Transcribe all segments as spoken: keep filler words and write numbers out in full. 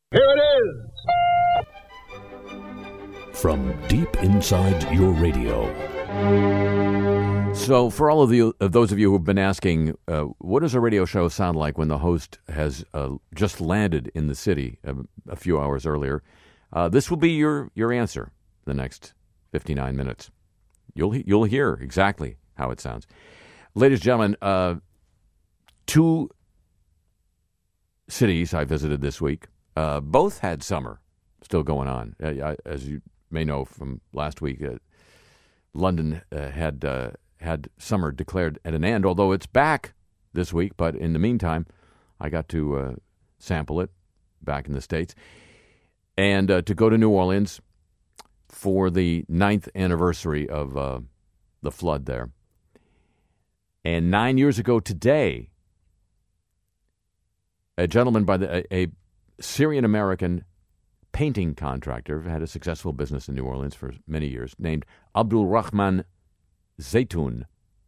Here it is! From deep inside your radio. So for all of you, of those of you who've been asking, uh, what does a radio show sound like when the host has uh, just landed in the city a, a few hours earlier? Uh, this will be your, your answer the next fifty-nine minutes. You'll you'll hear exactly how it sounds. Ladies and gentlemen, uh, two cities I visited this week, uh, both had summer still going on. Uh, as you may know from last week, uh, London uh, had uh, had summer declared at an end, although it's back this week. But in the meantime, I got to uh, sample it back in the States. And uh, to go to New Orleans for the ninth anniversary of uh, the flood there. And nine years ago today, a gentleman by the a, a Syrian-American painting contractor had a successful business in New Orleans for many years, named Abdul Rahman Zaytoun,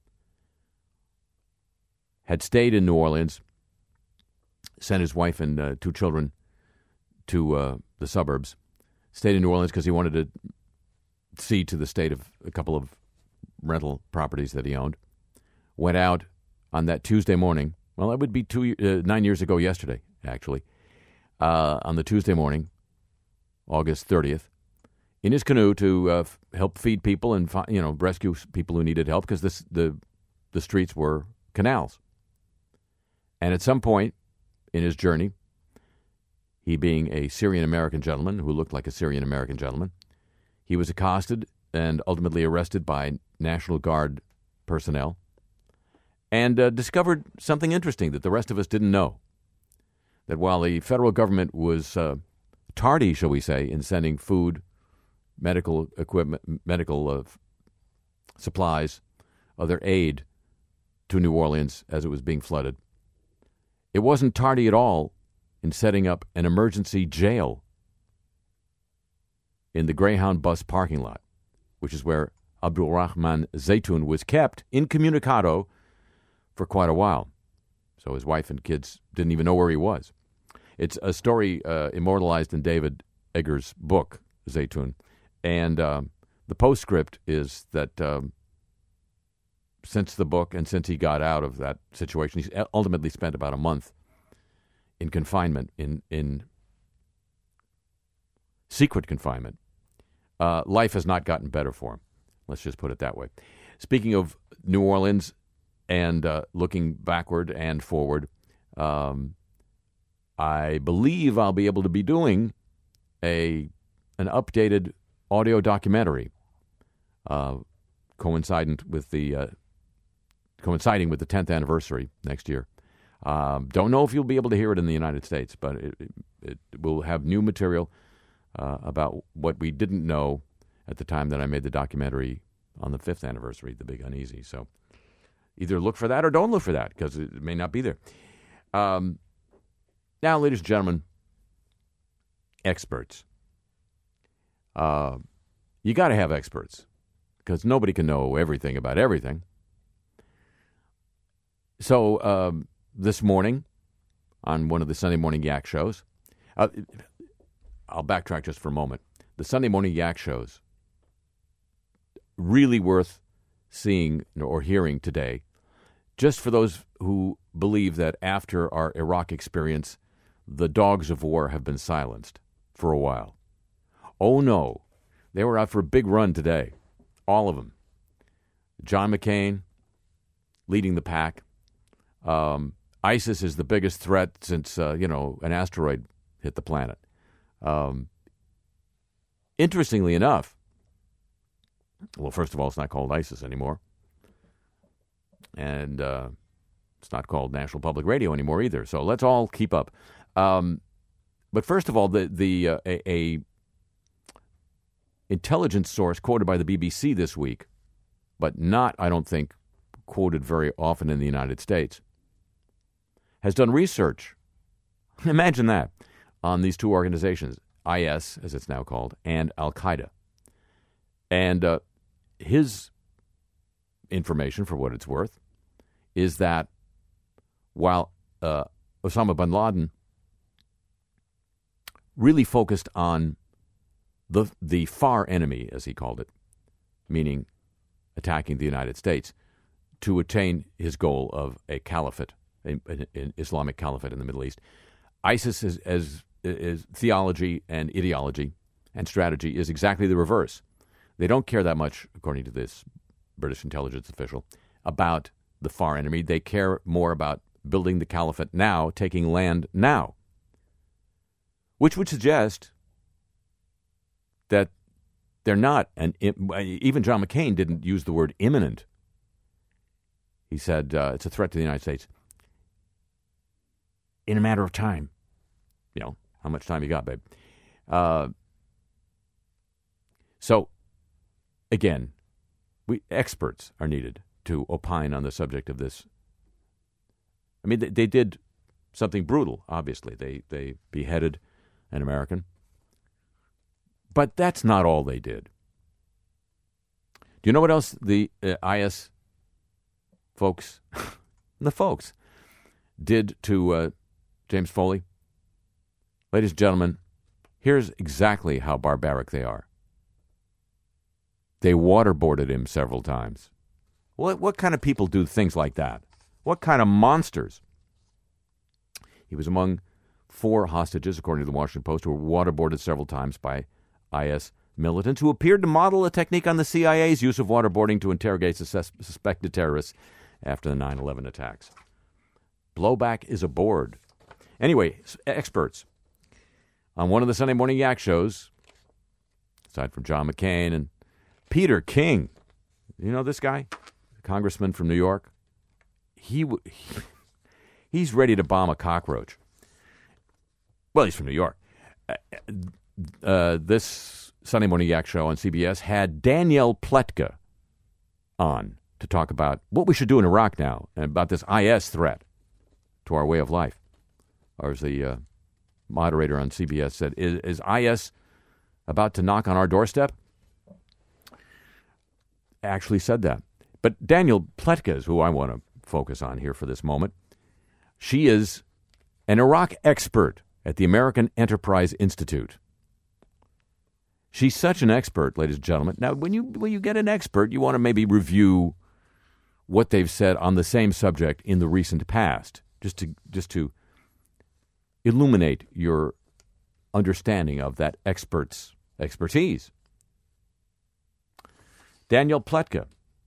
had stayed in New Orleans, sent his wife and uh, two children to uh, the suburbs, stayed in New Orleans because he wanted to see to the state of a couple of rental properties that he owned. Went out on that Tuesday morning. Well, that would be two uh, nine years ago yesterday, actually. Uh, on the Tuesday morning, August thirtieth, in his canoe to uh, f- help feed people and fi- you know rescue people who needed help because this the the streets were canals. And at some point in his journey, he being a Syrian-American gentleman who looked like a Syrian-American gentleman, he was accosted and ultimately arrested by National Guard personnel and uh, discovered something interesting that the rest of us didn't know. That while the federal government was uh, tardy, shall we say, in sending food, medical equipment, medical uh, supplies, other aid to New Orleans as it was being flooded, it wasn't tardy at all in setting up an emergency jail in the Greyhound bus parking lot, which is where Abdul Rahman Zaytoun was kept incommunicado for quite a while. So his wife and kids didn't even know where he was. It's a story uh, immortalized in David Eggers' book, Zaytoun. And uh, the postscript is that um, since the book and since he got out of that situation, he's ultimately spent about a month in confinement, in, in secret confinement. Uh, life has not gotten better for him. Let's just put it that way. Speaking of New Orleans and uh, looking backward and forward, um, I believe I'll be able to be doing a an updated audio documentary uh, coincident with the uh, coinciding with the tenth anniversary next year. Um, don't know if you'll be able to hear it in the United States, but it, it, it will have new material uh, about what we didn't know at the time that I made the documentary on the fifth anniversary, The Big Uneasy. So either look for that or don't look for that, because it may not be there. Um, now, ladies and gentlemen, experts. Uh, you got to have experts, because nobody can know everything about everything. So um, this morning, on one of the Sunday Morning Yak shows, uh, I'll backtrack just for a moment. The Sunday Morning Yak shows, really worth seeing or hearing today, just for those who believe that after our Iraq experience, the dogs of war have been silenced for a while. Oh no, they were out for a big run today, all of them. John McCain leading the pack. Um, ISIS is the biggest threat since, uh, you know, an asteroid hit the planet. Um, interestingly enough, well, first of all, it's not called ISIS anymore. And uh, it's not called National Public Radio anymore either. So let's all keep up. Um, but first of all, the the uh, a, a intelligence source quoted by the B B C this week, but not, I don't think, quoted very often in the United States, has done research, imagine that, on these two organizations, I S, as it's now called, and Al-Qaeda. And uh, his information, for what it's worth, is that while uh, Osama bin Laden really focused on the the far enemy, as he called it, meaning attacking the United States, to attain his goal of a caliphate, an Islamic caliphate in the Middle East. ISIS is, as is theology and ideology and strategy is exactly the reverse. They don't care that much, according to this British intelligence official, about the far enemy. They care more about building the caliphate now, taking land now, which would suggest that they're not, and even John McCain didn't use the word imminent. He said uh, it's a threat to the United States in a matter of time. You know, how much time you got, babe? Uh, so, again, we experts are needed to opine on the subject of this. I mean, they, they did something brutal, obviously. They, they beheaded an American. But that's not all they did. Do you know what else the uh, I S folks, the folks, did to uh, James Foley? Ladies and gentlemen, here's exactly how barbaric they are. They waterboarded him several times. What, what kind of people do things like that? What kind of monsters? He was among four hostages, according to the Washington Post, who were waterboarded several times by I S militants who appeared to model a technique on the C I A's use of waterboarding to interrogate sus- suspected terrorists after the nine eleven attacks. Blowback is aboard. Anyway, experts. On one of the Sunday Morning Yak shows, aside from John McCain and Peter King, you know this guy? Congressman from New York? He, w- he He's ready to bomb a cockroach. Well, he's from New York. Uh, uh, this Sunday Morning Yak show on C B S had Danielle Pletka on to talk about what we should do in Iraq now and about this I S threat to our way of life. Or as the uh, moderator on C B S said, is, is I S about to knock on our doorstep? Actually said that. But Danielle Pletka is who I want to focus on here for this moment. She is an Iraq expert at the American Enterprise Institute. She's such an expert, ladies and gentlemen. Now, when you when you get an expert, you want to maybe review what they've said on the same subject in the recent past, just to just to illuminate your understanding of that expert's expertise. Danielle Pletka.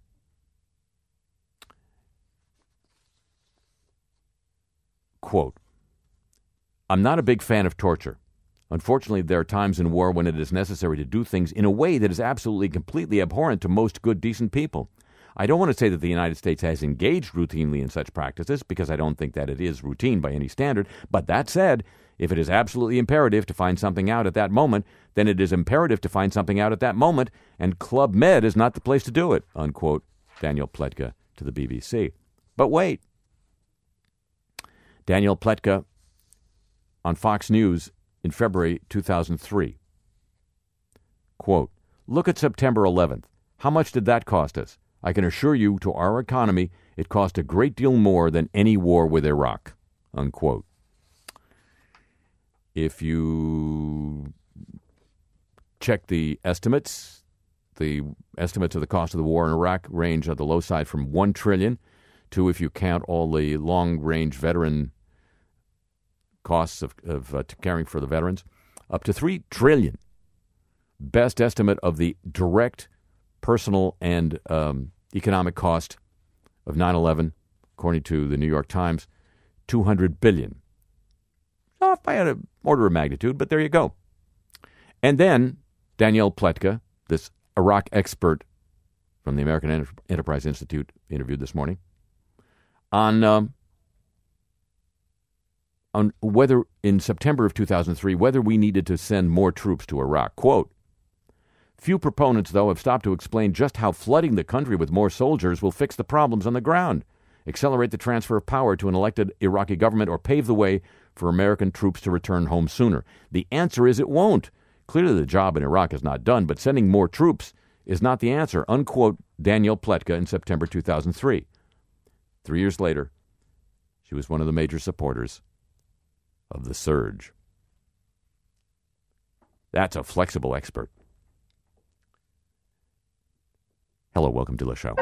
Quote, I'm not a big fan of torture. Unfortunately, there are times in war when it is necessary to do things in a way that is absolutely, completely abhorrent to most good, decent people. I don't want to say that the United States has engaged routinely in such practices, because I don't think that it is routine by any standard. But that said, if it is absolutely imperative to find something out at that moment, then it is imperative to find something out at that moment, and Club Med is not the place to do it, unquote, Danielle Pletka to the B B C. But wait. Danielle Pletka on Fox News in February two thousand three. Quote, look at September eleventh. How much did that cost us? I can assure you, to our economy, it cost a great deal more than any war with Iraq, unquote. If you check the estimates, the estimates of the cost of the war in Iraq range on the low side from one trillion dollars to, if you count all the long-range veteran costs of, of uh, caring for the veterans, up to three trillion dollars. Best estimate of the direct personal and um, economic cost of nine eleven, according to the New York Times, two hundred billion dollars. Off by an order of magnitude, but there you go. And then Danielle Pletka, this Iraq expert from the American Enter- Enterprise Institute, interviewed this morning, on um, on whether, in September of two thousand three, whether we needed to send more troops to Iraq. Quote, few proponents, though, have stopped to explain just how flooding the country with more soldiers will fix the problems on the ground, accelerate the transfer of power to an elected Iraqi government, or pave the way for American troops to return home sooner. The answer is it won't. Clearly the job in Iraq is not done, but sending more troops is not the answer, unquote, Danielle Pletka in September two thousand three. Three years later, she was one of the major supporters of the surge. That's a flexible expert. Hello, welcome to the show.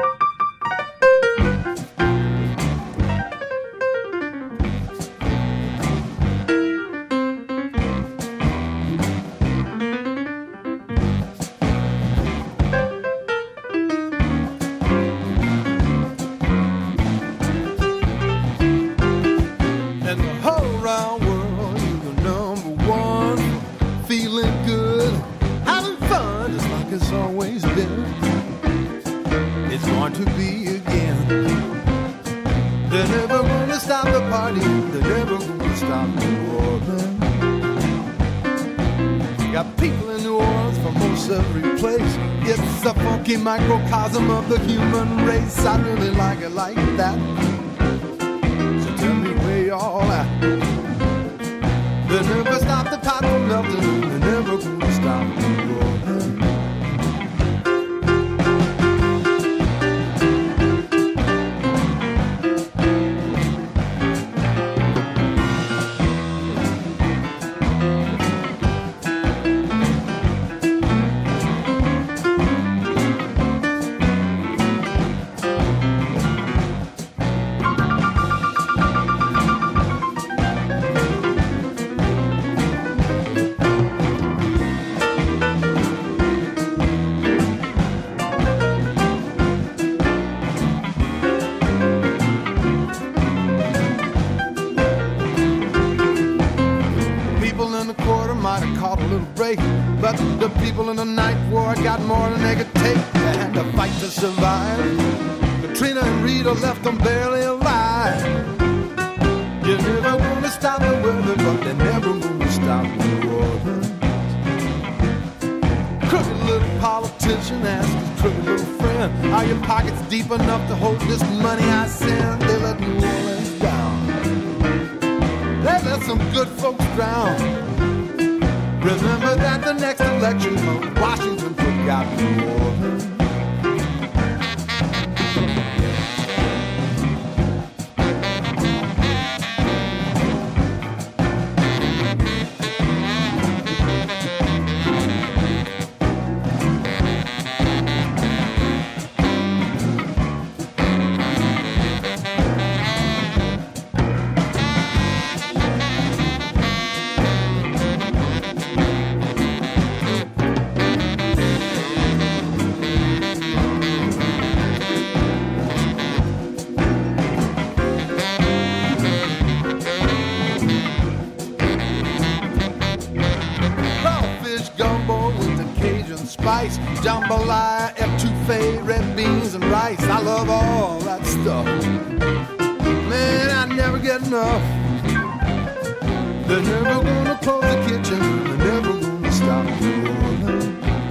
Microcosm of the human race. I really like it like that. So tell me where y'all at. They never stop the pot from melting. They never gonna stop the rolling. But the people in the night war got more than they could take. They had to fight to survive. Katrina and Rita left them barely alive. You're never gonna stop the weather, but they're never gonna stop New Orleans. Crooked little politician asked his crooked little friend, are your pockets deep enough to hold this money I send? They let New Orleans down. They let some good folks drown. Remember that the next election, Washington forgot New Orleans. Jambalaya, etouffee, red beans and rice. I love all that stuff. Man, I never get enough. They're never gonna close the kitchen. They're never gonna stop New Orleans.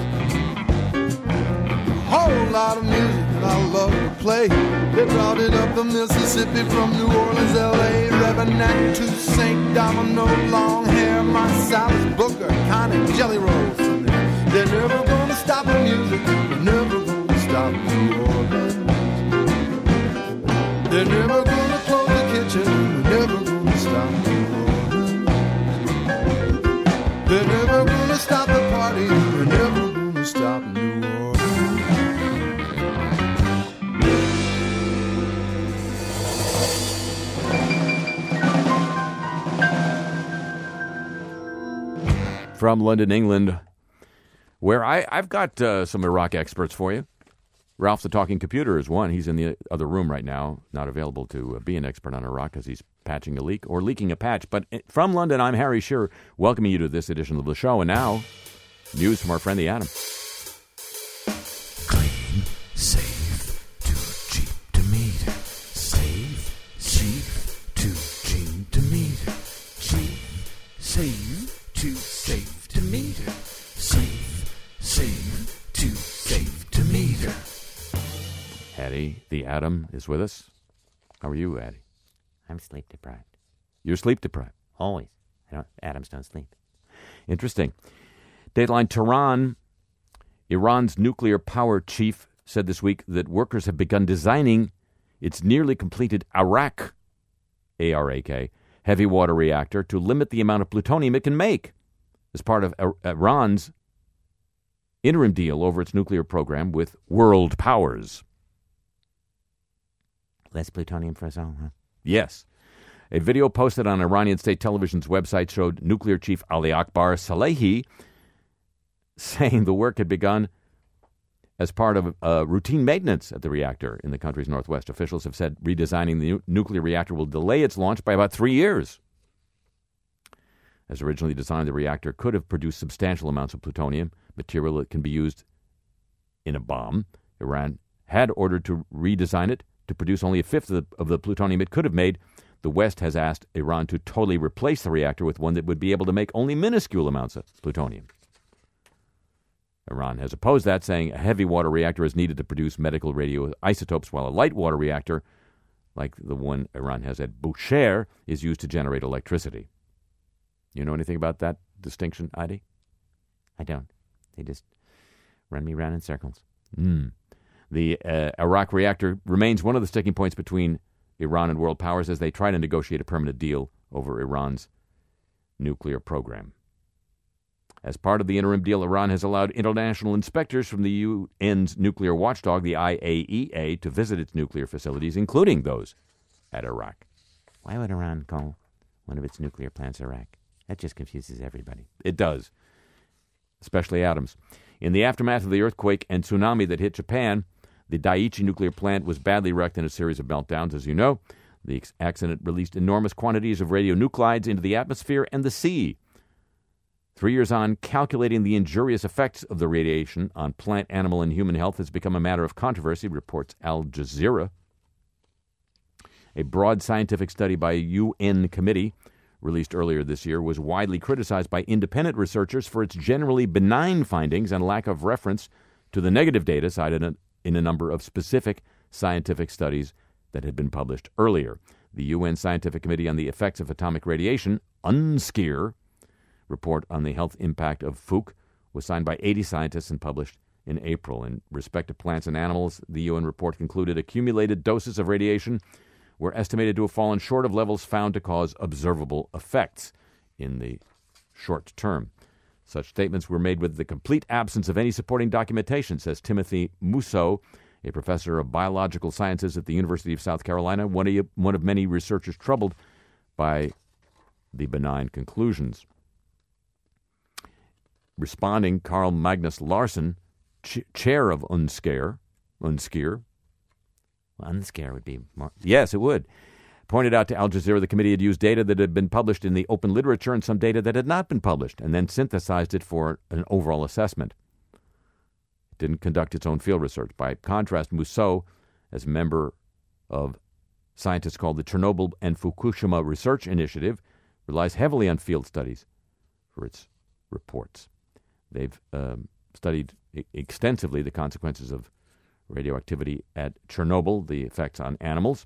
A whole lot of music that I love to play. They brought it up the Mississippi from New Orleans, L A. Reverend Nat Toussaint, Domino, long hair, Marsalis, Booker, Connie, Jelly Rolls. They're never gonna stop the music. They're never gonna stop New Orleans. They're never gonna close the kitchen. They're never gonna stop New Orleans. They're never gonna stop the party. They're never gonna stop New Orleans. From London, England, where I, I've got uh, some Iraq experts for you. Ralph the Talking Computer is one. He's in the other room right now, not available to uh, be an expert on Iraq because he's patching a leak or leaking a patch. But from London, I'm Harry Shearer, welcoming you to this edition of the show. And now, news from our friend the Atom. Clean, safe, too cheap to meter. Safe, cheap, too cheap to meter. Cheap, safe, too safe to meter. Safe, safe, too safe to meter. Addie, the Atom, is with us. How are you, Addie? I'm sleep deprived. You're sleep deprived? Always. I don't, atoms don't sleep. Interesting. Dateline Tehran, Iran's nuclear power chief, said this week that workers have begun designing its nearly completed Arak, A R A K, heavy water reactor to limit the amount of plutonium it can make. as part of Iran's interim deal over its nuclear program with world powers. Less plutonium for us all, huh? Yes. A video posted on Iranian state television's website showed nuclear chief Ali Akbar Salehi saying the work had begun as part of uh, routine maintenance at the reactor in the country's northwest. Officials have said redesigning the nu- nuclear reactor will delay its launch by about three years. As originally designed, the reactor could have produced substantial amounts of plutonium, material that can be used in a bomb. Iran had ordered to redesign it to produce only a fifth of the, of the plutonium it could have made. The West has asked Iran to totally replace the reactor with one that would be able to make only minuscule amounts of plutonium. Iran has opposed that, saying a heavy water reactor is needed to produce medical radioisotopes, while a light water reactor, like the one Iran has at Bushehr, is used to generate electricity. You know anything about that distinction, Heidi? I don't. They just run me round in circles. Mm. The uh, Iraq reactor remains one of the sticking points between Iran and world powers as they try to negotiate a permanent deal over Iran's nuclear program. As part of the interim deal, Iran has allowed international inspectors from the U N's nuclear watchdog, the I A E A, to visit its nuclear facilities, including those at Iraq. Why would Iran call one of its nuclear plants Iraq? That just confuses everybody. It does, especially Adams. In the aftermath of the earthquake and tsunami that hit Japan, the Daiichi nuclear plant was badly wrecked in a series of meltdowns, as you know. The accident released enormous quantities of radionuclides into the atmosphere and the sea. Three years on, calculating the injurious effects of the radiation on plant, animal, and human health has become a matter of controversy, reports Al Jazeera. A broad scientific study by a U N committee released earlier this year was widely criticized by independent researchers for its generally benign findings and lack of reference to the negative data cited in a number of specific scientific studies that had been published earlier. The U N Scientific Committee on the Effects of Atomic Radiation, UNSCEAR, report on the health impact of F O C was signed by eighty scientists and published in April. In respect to plants and animals, the U N report concluded accumulated doses of radiation were estimated to have fallen short of levels found to cause observable effects in the short term. Such statements were made with the complete absence of any supporting documentation, says Timothy Musso, a professor of biological sciences at the University of South Carolina, one of, one of many researchers troubled by the benign conclusions. Responding, Carl Magnus Larsson, ch- chair of UNSCEAR, UNSCEAR, Well, UNSCEAR would be more... Yes, it would. Pointed out to Al Jazeera the committee had used data that had been published in the open literature and some data that had not been published, and then synthesized it for an overall assessment. It didn't conduct its own field research. By contrast, Musso, as a member of scientists called the Chernobyl and Fukushima Research Initiative, relies heavily on field studies for its reports. They've um, studied I- extensively the consequences of radioactivity at Chernobyl, the effects on animals.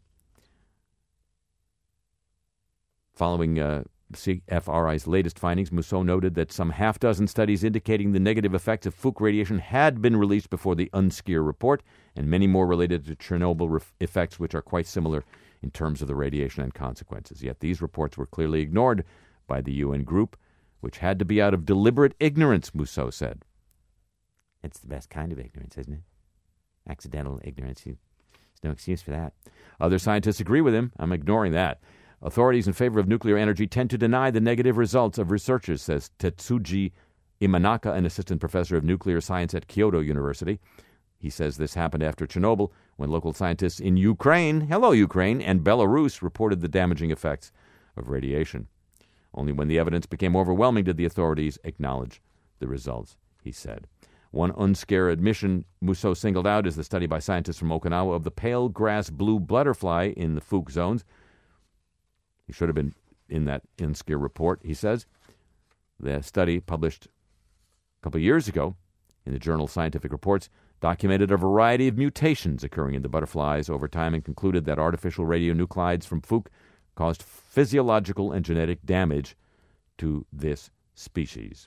Following uh, C F R I's latest findings, Musso noted that some half-dozen studies indicating the negative effects of F O C radiation had been released before the UNSCEAR report, and many more related to Chernobyl ref- effects, which are quite similar in terms of the radiation and consequences. Yet these reports were clearly ignored by the U N group, which had to be out of deliberate ignorance, Musso said. It's the best kind of ignorance, isn't it? Accidental ignorance. There's no excuse for that. Other scientists agree with him. I'm ignoring that. Authorities in favor of nuclear energy tend to deny the negative results of researchers, says Tetsuji Imanaka, an assistant professor of nuclear science at Kyoto University. He says this happened after Chernobyl, when local scientists in Ukraine, hello Ukraine, and Belarus reported the damaging effects of radiation. Only when the evidence became overwhelming did the authorities acknowledge the results, he said. One UNSCEAR admission Musso singled out is the study by scientists from Okinawa of the pale grass blue butterfly in the F O C zones. He should have been in that UNSCEAR report, he says. The study, published a couple of years ago in the journal Scientific Reports, documented a variety of mutations occurring in the butterflies over time and concluded that artificial radionuclides from F O C caused physiological and genetic damage to this species.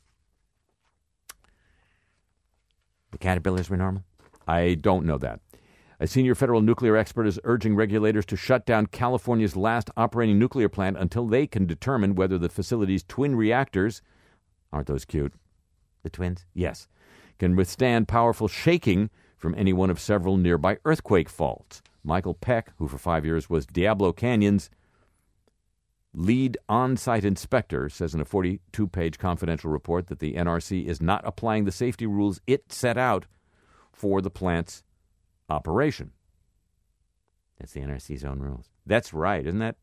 The caterpillars were normal? I don't know that. A senior federal nuclear expert is urging regulators to shut down California's last operating nuclear plant until they can determine whether the facility's twin reactors Aren't those cute? The twins? Yes. Can withstand powerful shaking from any one of several nearby earthquake faults. Michael Peck, who for five years was Diablo Canyon's lead on-site inspector, says in a forty-two page confidential report that the N R C is not applying the safety rules it set out for the plant's operation. That's the N R C's own rules. That's right, isn't that?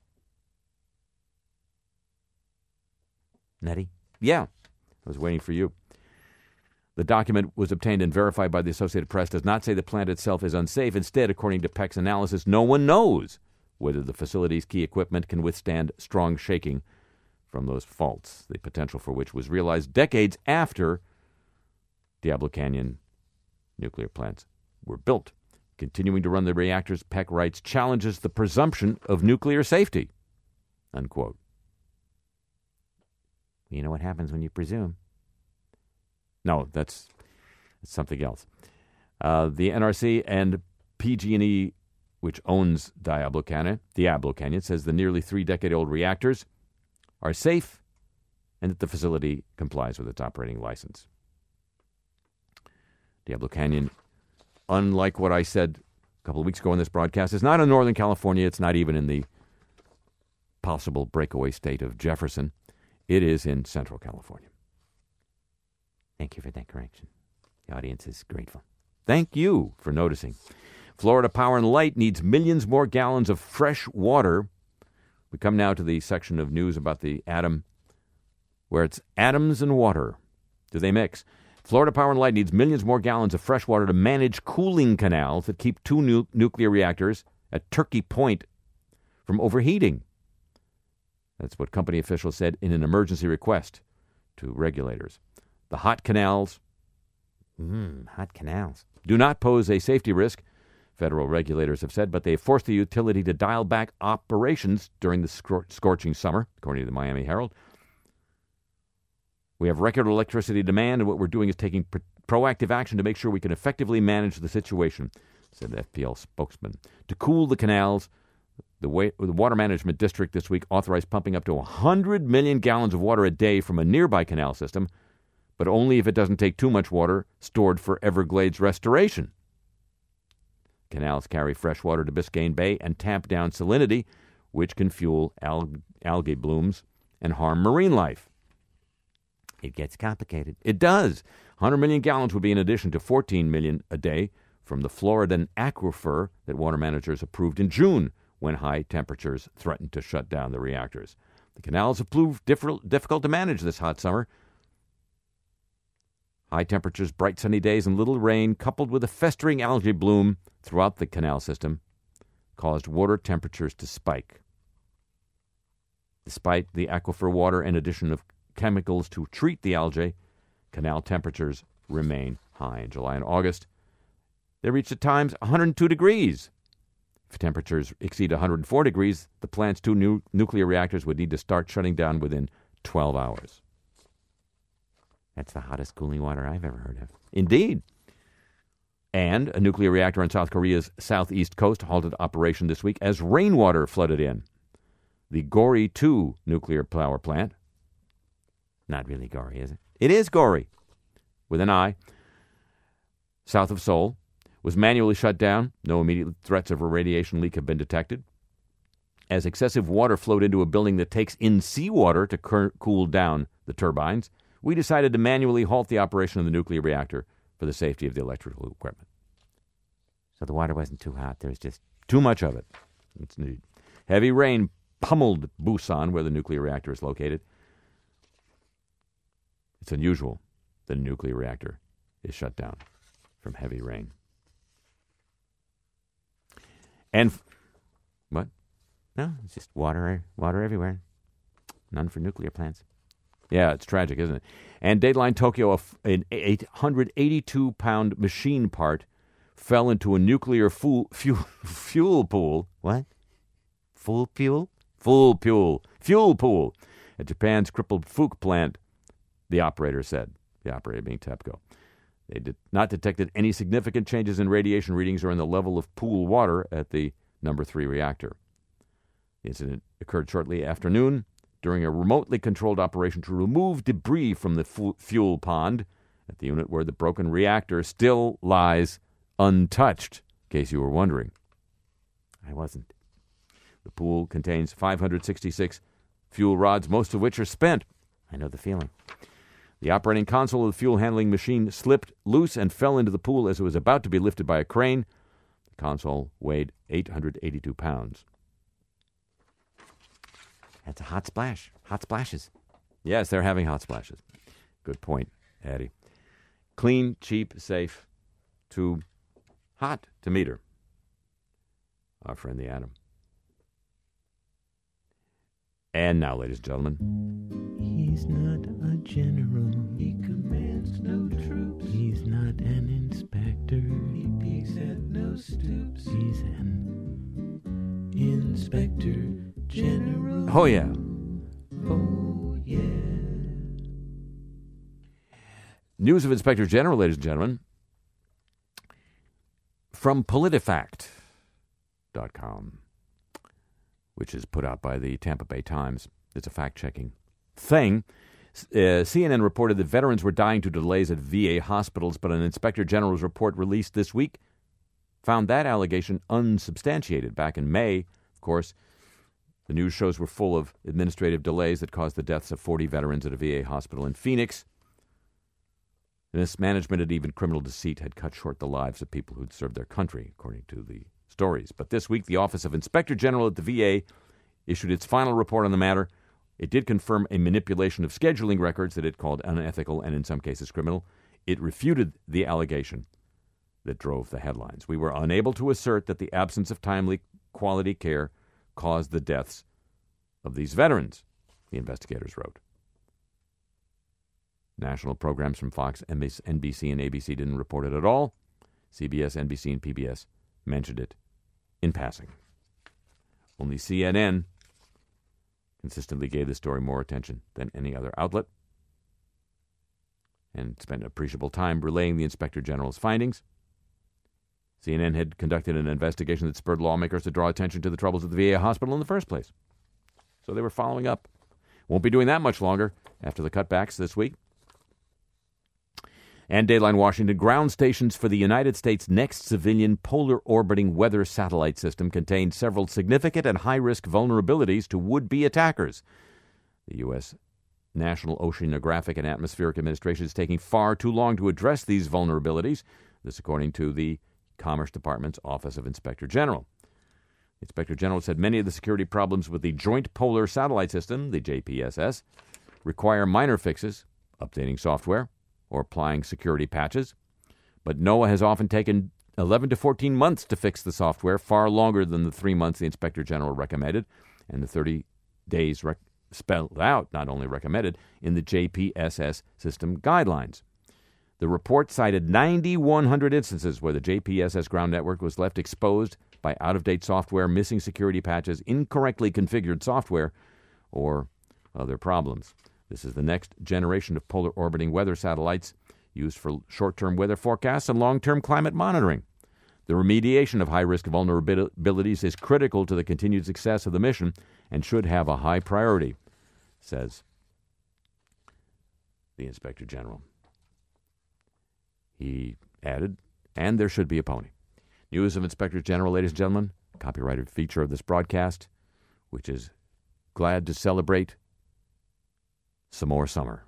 Nutty? Yeah, I was waiting for you. The document was obtained and verified by the Associated Press, does not say the plant itself is unsafe. Instead, according to Peck's analysis, no one knows whether the facility's key equipment can withstand strong shaking from those faults, the potential for which was realized decades after Diablo Canyon nuclear plants were built. Continuing to run the reactors, Peck writes, challenges the presumption of nuclear safety, unquote. You know what happens when you presume. No, that's, that's something else. Uh, the N R C and P G and E, which owns Diablo Canyon, Diablo Canyon, says the nearly three-decade-old reactors are safe and that the facility complies with its operating license. Diablo Canyon, unlike what I said a couple of weeks ago in this broadcast, is not in Northern California. It's not even in the possible breakaway state of Jefferson. It is in Central California. Thank you for that correction. The audience is grateful. Thank you for noticing. Florida Power and Light needs millions more gallons of fresh water. We come now to the section of news about the atom, where it's atoms and water. Do they mix? Florida Power and Light needs millions more gallons of fresh water to manage cooling canals that keep two nu- nuclear reactors at Turkey Point from overheating. That's what company officials said in an emergency request to regulators. The hot canals Mmm, hot canals. do not pose a safety risk, federal regulators have said, but they have forced the utility to dial back operations during the scor- scorching summer, according to the Miami Herald. We have record electricity demand, and what we're doing is taking pro- proactive action to make sure we can effectively manage the situation, said the F P L spokesman. To cool the canals, the, way, the Water Management District this week authorized pumping up to one hundred million gallons of water a day from a nearby canal system, but only if it doesn't take too much water stored for Everglades restoration. Canals carry fresh water to Biscayne Bay and tamp down salinity, which can fuel al- algae blooms and harm marine life. It gets complicated. It does. one hundred million gallons would be in addition to fourteen million a day from the Floridan aquifer that water managers approved in June when high temperatures threatened to shut down the reactors. The canals have proved difficult, difficult to manage this hot summer. High temperatures, bright sunny days, and little rain, coupled with a festering algae bloom throughout the canal system, caused water temperatures to spike. Despite the aquifer water and addition of chemicals to treat the algae, canal temperatures remain high. In July and August, they reached at times one hundred two degrees. If temperatures exceed one hundred four degrees, the plant's two new nuclear reactors would need to start shutting down within twelve hours. That's the hottest cooling water I've ever heard of. Indeed. And a nuclear reactor on South Korea's southeast coast halted operation this week as rainwater flooded in. The Gori two nuclear power plant, Not really gory, is it? it is Gori, with an I, south of Seoul, was manually shut down. No immediate threats of a radiation leak have been detected. As excessive water flowed into a building that takes in seawater to cur- cool down the turbines, we decided to manually halt the operation of the nuclear reactor for the safety of the electrical equipment. So the water wasn't too hot. There was just... Too much of it. It's neat. Heavy rain pummeled Busan, where the nuclear reactor is located. It's unusual that a nuclear reactor is shut down from heavy rain. And f- what? No, it's just water, water everywhere. None for nuclear plants. Yeah, it's tragic, isn't it? And Dateline Tokyo, an eight hundred eighty-two pound machine part fell into a nuclear fuel, fuel, fuel pool. What? Full fuel? Full fuel. Fuel pool at Japan's crippled Fuke plant, the operator said, the operator being TEPCO. They did not detected any significant changes in radiation readings or in the level of pool water at the number three reactor. The incident occurred shortly after noon. during a remotely controlled operation to remove debris from the fu- fuel pond at the unit where the broken reactor still lies untouched, in case you were wondering. I wasn't. The pool contains five hundred sixty-six fuel rods, most of which are spent. I know the feeling. The operating console of the fuel handling machine slipped loose and fell into the pool as it was about to be lifted by a crane. The console weighed eight hundred eighty-two pounds. That's a hot splash. Hot splashes. Yes, they're having hot splashes. Good point, Addie. Clean, cheap, safe, too hot to meter. Our friend the Atom. And now, ladies and gentlemen. He's not a general. He commands no troops. He's not an inspector. He peeks at no stoops. He's an inspector general. Oh, yeah. Oh, yeah. News of Inspector General, ladies and gentlemen, from PolitiFact dot com, which is put out by the Tampa Bay Times. It's a fact-checking thing. Uh, C N N reported that veterans were dying to delays at V A hospitals, but an Inspector General's report released this week found that allegation unsubstantiated. Back in May, of course, the news shows were full of administrative delays that caused the deaths of forty veterans at a V A hospital in Phoenix. Mismanagement and even criminal deceit had cut short the lives of people who'd served their country, according to the stories. But this week, the Office of Inspector General at the V A issued its final report on the matter. It did confirm a manipulation of scheduling records that it called unethical and in some cases criminal. It refuted the allegation that drove the headlines. We were unable to assert that the absence of timely quality care caused the deaths of these veterans, the investigators wrote. National programs from Fox, N B C, and A B C didn't report it at all. C B S, N B C, and P B S mentioned it in passing. Only C N N consistently gave the story more attention than any other outlet and spent appreciable time relaying the Inspector General's findings. C N N had conducted an investigation that spurred lawmakers to draw attention to the troubles at the V A hospital in the first place. So they were following up. Won't be doing that much longer after the cutbacks this week. And Dayline Washington, ground stations for the United States' next civilian polar orbiting weather satellite system contain several significant and high-risk vulnerabilities to would-be attackers. The U S. National Oceanographic and Atmospheric Administration is taking far too long to address these vulnerabilities. This according to the Commerce Department's Office of Inspector General. The Inspector General said many of the security problems with the Joint Polar Satellite System, the J P S S, require minor fixes, updating software, or applying security patches. But NOAA has often taken eleven to fourteen months to fix the software, far longer than the three months the Inspector General recommended, and the thirty days rec- spelled out, not only recommended, in the J P S S system guidelines. The report cited nine thousand one hundred instances where the J P S S ground network was left exposed by out-of-date software, missing security patches, incorrectly configured software, or other problems. This is the next generation of polar orbiting weather satellites used for short-term weather forecasts and long-term climate monitoring. The remediation of high-risk vulnerabilities is critical to the continued success of the mission and should have a high priority, says the Inspector General. He added, and there should be a pony. News of Inspector General, ladies and gentlemen, copyrighted feature of this broadcast, which is glad to celebrate some more summer.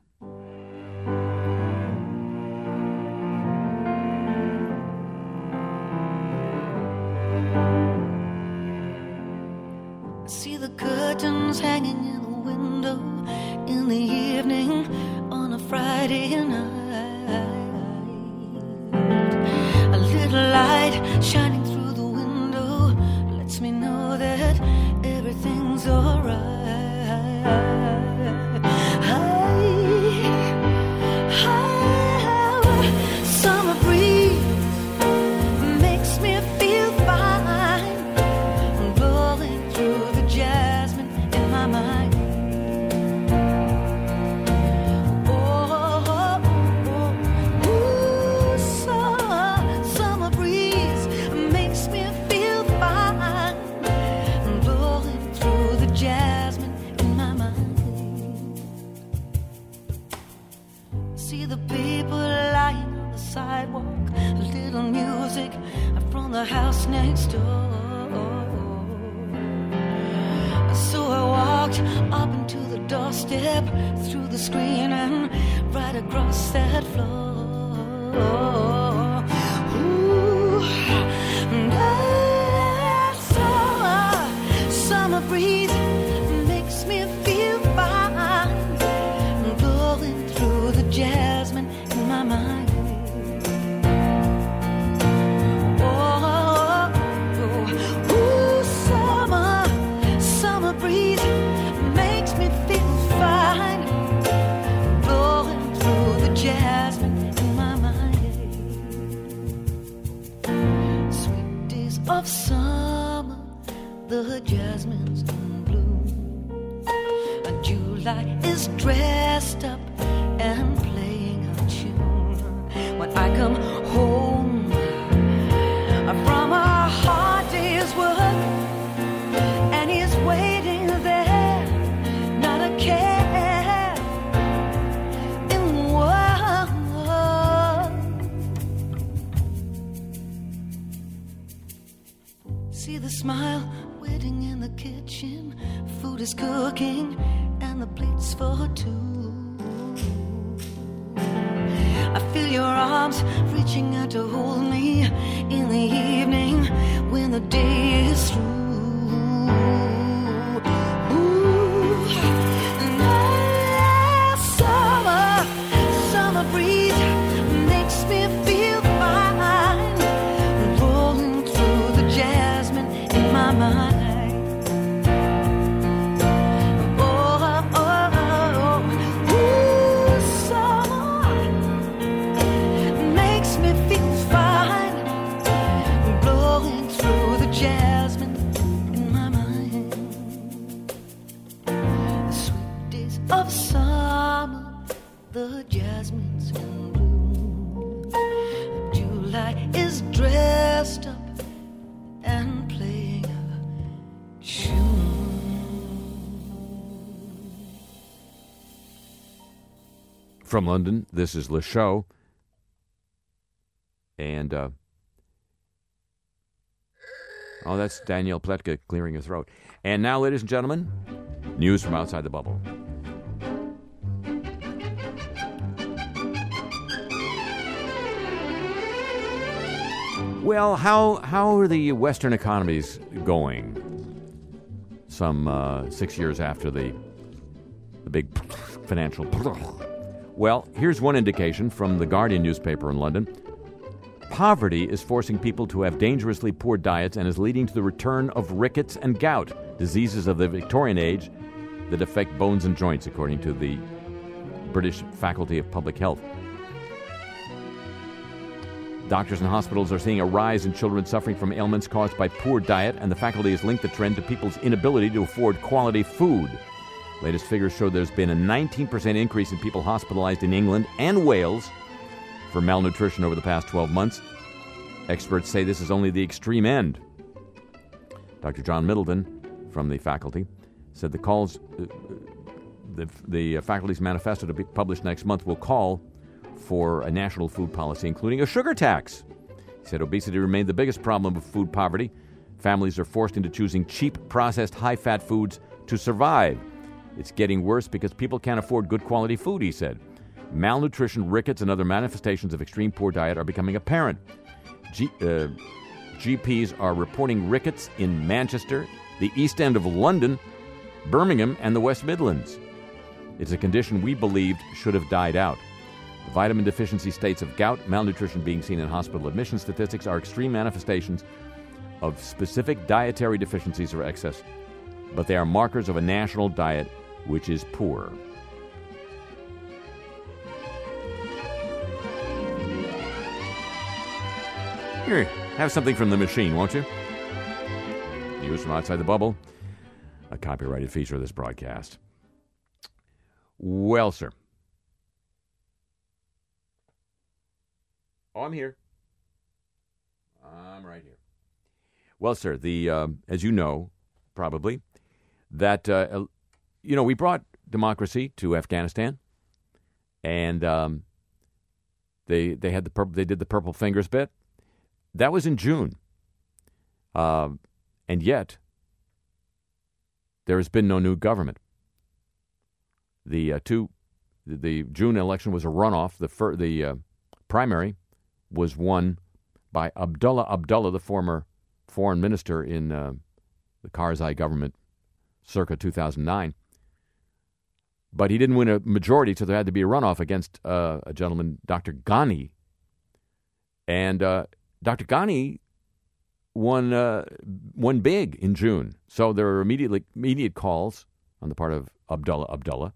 See the curtains hanging in the window in the evening on a Friday night. A little light shining through the window lets me know that everything's alright. Summer breeze makes me feel fine, blowing through the jasmine in my mind. Oh, oh, oh, ooh, summer, summer breeze See the people lying on the sidewalk, a little music from the house next door. So I walked up into the doorstep, through the screen and right across that floor. Ooh, and that summer, summer breeze makes me feel fine, blowing through the jasmine in my mind. Oh, oh, ooh, summer, summer breeze makes me feel fine, blowing through the jasmine in my mind. Sweet days of summer, the jasmine's in bloom. July is dressed up and playing a tune. When I come home from a hard day's work, and he's waiting there, not a care in the world. See the smile waiting in the kitchen, food is cooking and the plates for two. I feel your arms reaching out to hold me in the evening when the day is through. Ooh, and that summer, summer breeze makes me feel fine, rolling through the jasmine in my mind. Of summer, the jasmine's in bloom. July is dressed up and playing a tune. From London, this is Le Show. And, uh, oh, that's Danielle Pletka clearing her throat. And now, ladies and gentlemen, news from outside the bubble. Well, how how are the Western economies going? Some uh, six years after the the big financial. Well, here's one indication from the Guardian newspaper in London. Poverty is forcing people to have dangerously poor diets and is leading to the return of rickets and gout, diseases of the Victorian age that affect bones and joints, according to the British Faculty of Public Health. Doctors and hospitals are seeing a rise in children suffering from ailments caused by poor diet, and the faculty has linked the trend to people's inability to afford quality food. Latest figures show there's been a nineteen percent increase in people hospitalized in England and Wales for malnutrition over the past twelve months. Experts say this is only the extreme end. Doctor John Middleton from the faculty said the calls, uh, the, the faculty's manifesto to be published next month will call for a national food policy, including a sugar tax. He said obesity remained the biggest problem of food poverty. Families are forced into choosing cheap, processed, high-fat foods to survive. It's getting worse because people can't afford good quality food, he said. Malnutrition, rickets, and other manifestations of extreme poor diet are becoming apparent. G, uh, G Ps are reporting rickets in Manchester, the East End of London, Birmingham, and the West Midlands. It's a condition we believed should have died out. The vitamin deficiency states of gout, malnutrition being seen in hospital admission statistics are extreme manifestations of specific dietary deficiencies or excess, but they are markers of a national diet which is poor. Here, have something from the machine, won't you? News from outside the bubble, a copyrighted feature of this broadcast. Well, sir. Oh, I'm here. I'm right here. Well, sir, the uh, as you know, probably, that, uh, you know, we brought democracy to Afghanistan, and um, They they had the pur- they did the purple fingers bit. That was in June, uh, and yet there has been no new government. The uh, two the, the June election was a runoff. The fir- the uh, primary was won by Abdullah Abdullah, the former foreign minister in uh, the Karzai government circa two thousand nine. But he didn't win a majority, so there had to be a runoff against uh, a gentleman, Doctor Ghani. And uh, Doctor Ghani won uh, won big in June. So there were immediately immediate calls on the part of Abdullah Abdullah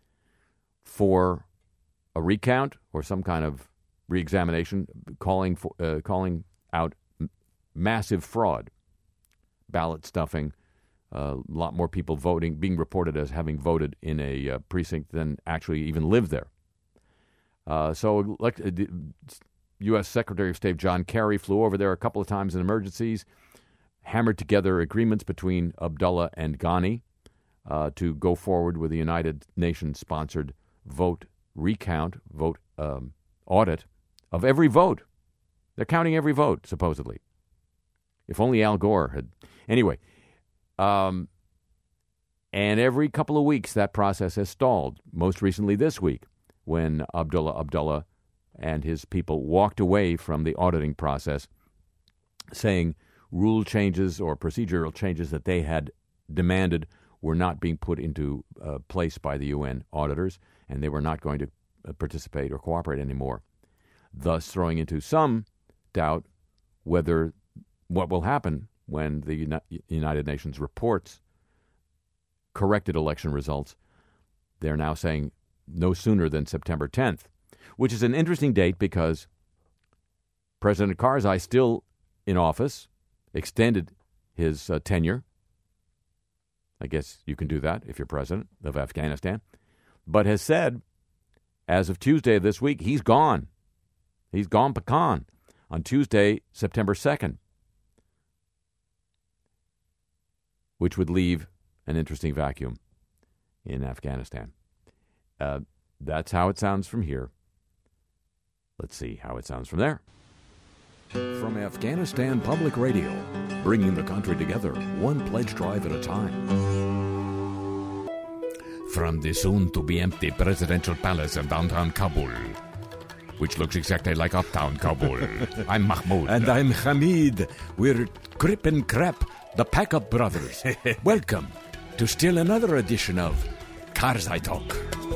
for a recount or some kind of reexamination, calling for, uh, calling out m- massive fraud, ballot stuffing. A uh, lot more people voting, being reported as having voted in a uh, precinct than actually even lived there. Uh, so, like, uh, U S Secretary of State John Kerry flew over there a couple of times in emergencies, hammered together agreements between Abdullah and Ghani uh, to go forward with the United Nations-sponsored vote recount, vote um, audit of every vote. They're counting every vote, supposedly. If only Al Gore had... Anyway... Um, and every couple of weeks, that process has stalled. Most recently this week, when Abdullah Abdullah and his people walked away from the auditing process, saying rule changes or procedural changes that they had demanded were not being put into uh, place by the U N auditors, and they were not going to uh, participate or cooperate anymore, thus throwing into some doubt whether what will happen when the Uni- United Nations reports corrected election results. They're now saying no sooner than September tenth, which is an interesting date because President Karzai, still in office, extended his uh, tenure. I guess you can do that if you're president of Afghanistan, but has said, as of Tuesday of this week, he's gone. He's gone pecan on Tuesday, September second. Which would leave an interesting vacuum in Afghanistan. Uh, that's how it sounds from here. Let's see how it sounds from there. From Afghanistan Public Radio, bringing the country together, one pledge drive at a time. From the soon-to-be-empty presidential palace of downtown Kabul, which looks exactly like uptown Kabul, I'm Mahmoud. And I'm Hamid. We're Crip and Crap, the Pack-Up Brothers. Welcome to still another edition of Karzai Talk.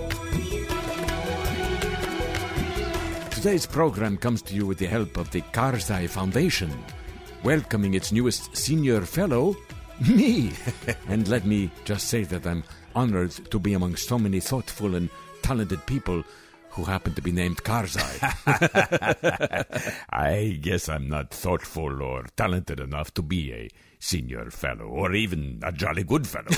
Today's program comes to you with the help of the Karzai Foundation, welcoming its newest senior fellow, me. And let me just say that I'm honored to be among so many thoughtful and talented people who happen to be named Karzai. I guess I'm not thoughtful or talented enough to be a senior fellow, or even a jolly good fellow.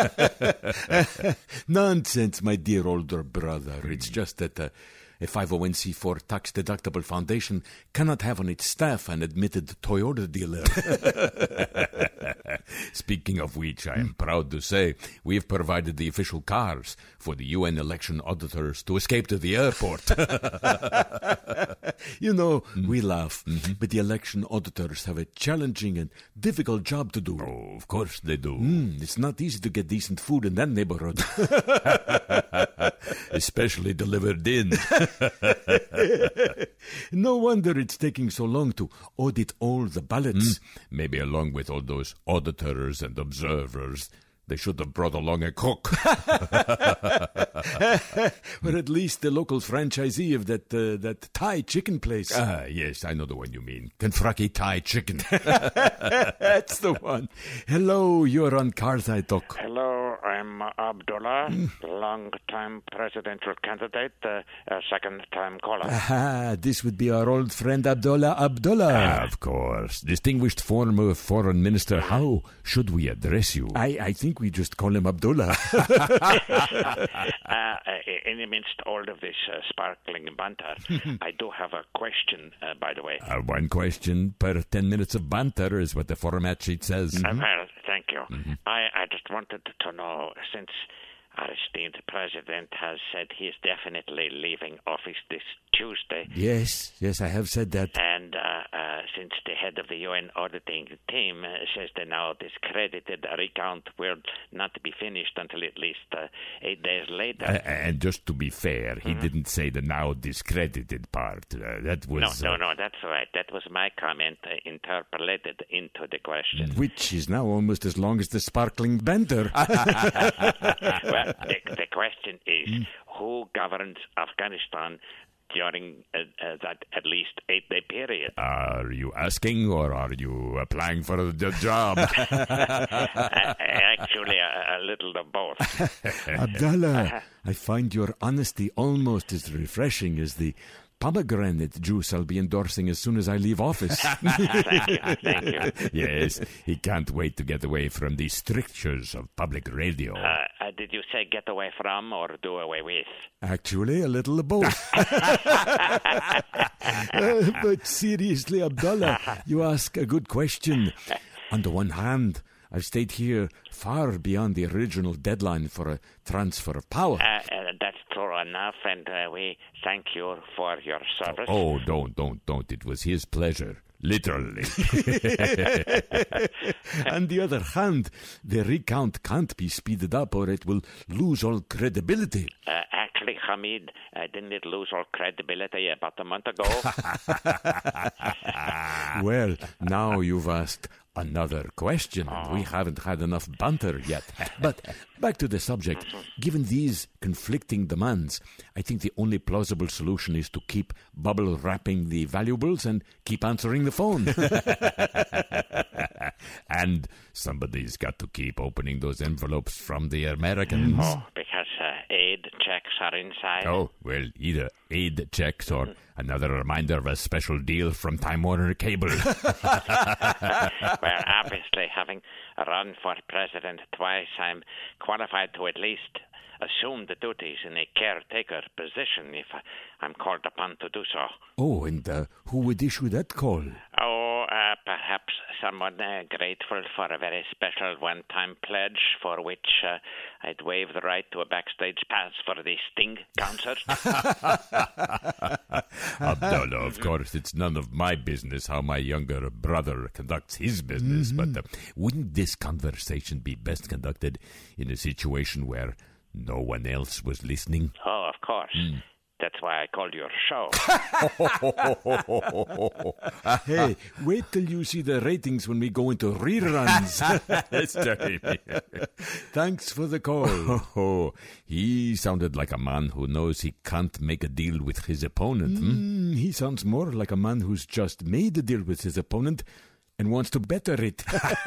Nonsense, my dear older brother. It's just that uh, a five oh one c four tax-deductible foundation cannot have on its staff an admitted Toyota dealer. Speaking of which, I am proud to say we've provided the official cars for the U N election auditors to escape to the airport. You know, mm. we laugh, mm-hmm. but the election auditors have a challenging and difficult job to do. Oh, of course they do. Mm, it's not easy to get decent food in that neighborhood. Especially delivered in. No wonder it's taking so long to audit all the ballots. Mm. Maybe along with all those auditors and observers, they should have brought along a cook. Or at least the local franchisee of that uh, that Thai chicken place. Ah, yes, I know the one you mean. Kentucky Thai Chicken. That's the one. Hello, you're on Karzai Talk. Hello, I'm Abdullah, long-time presidential candidate, uh, uh, second-time caller. Aha, this would be our old friend Abdullah Abdullah. Ah, of course. Distinguished former foreign minister, how should we address you? I, I think we just call him Abdullah. uh, in amidst all of this uh, sparkling banter, I do have a question, uh, by the way. Uh, one question per ten minutes of banter is what the format sheet says. Uh, well, thank you. Mm-hmm. I, I just wanted to know, since our esteemed president has said he is definitely leaving office this Tuesday. Yes, yes, I have said that. And uh, uh, since the head of the U N auditing team uh, says the now discredited recount will not be finished until at least uh, eight days later. Uh, and just to be fair, he Mm-hmm. didn't say the now discredited part. Uh, that was... No, uh, no, no, that's right. That was my comment uh, interpolated into the question. Which is now almost as long as the sparkling banter. Well, the, the question is, Mm. who governs Afghanistan during uh, uh, that at least eight-day period? Are you asking or are you applying for the job? uh, actually, a, a little of both. Abdallah, I find your honesty almost as refreshing as the pomegranate juice I'll be endorsing as soon as I leave office. Thank you, thank you. Yes, he can't wait to get away from the strictures of public radio. Uh, uh, did you say get away from or do away with? Actually, a little of both. Uh, but seriously, Abdullah, you ask a good question. On the one hand, I've stayed here far beyond the original deadline for a transfer of power. Uh, uh, that's true enough, and uh, we thank you for your service. Oh, don't, don't, don't. It was his pleasure. Literally. On the other hand, the recount can't be speeded up or it will lose all credibility. Uh, actually, Hamid, uh, didn't it lose all credibility about a month ago? Well, now you've asked another question, and we haven't had enough banter yet. But back to the subject. Given these conflicting demands, I think the only plausible solution is to keep bubble wrapping the valuables and keep answering the phone. And somebody's got to keep opening those envelopes from the Americans. Oh, because uh, aid checks are inside. Oh, well, either aid checks or another reminder of a special deal from Time Warner Cable. Well, obviously, having run for president twice, I'm qualified to at least assume the duties in a caretaker position if I'm called upon to do so. Oh, and uh, who would issue that call? Oh, uh, perhaps someone uh, grateful for a very special one-time pledge for which uh, I'd waive the right to a backstage pass for the Sting concert. Abdullah, of course, it's none of my business how my younger brother conducts his business, Mm-hmm. but uh, wouldn't this conversation be best conducted in a situation where no one else was listening? Oh, of course. That's why I called your show. Hey, wait till you see the ratings when we go into reruns. That's terrible. Thanks for the call. Oh, he sounded like a man who knows he can't make a deal with his opponent. Hmm? Mm, he sounds more like a man who's just made a deal with his opponent and wants to better it.